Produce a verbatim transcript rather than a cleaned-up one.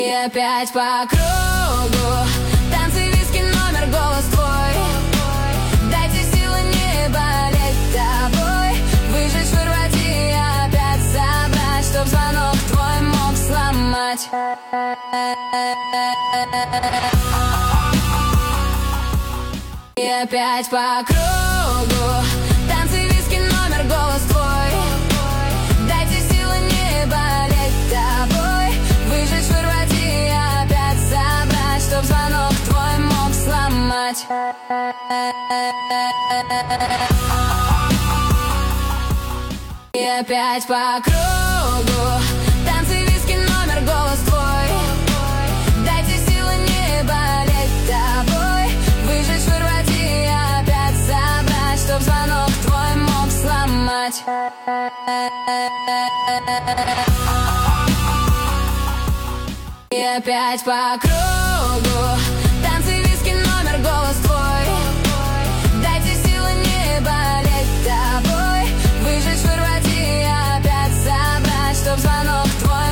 И опять по кругу танцы, виски, номер, голос твой. Дайте силы не болеть тобой, выжечь, вырвать и опять собрать, чтоб звонок твой мог сломать. И опять по кругу танцы, виски, номер, голос твой. Дайте силы не болеть тобой, выжечь, вырвать и опять собрать, чтоб звонок твой мог сломать. И опять по кругу танцы, виски, номер, голос твой. Дайте силы не болеть тобой, выжечь, вырвать и опять собрать, чтоб звонок твой мог сломать. И опять по кругу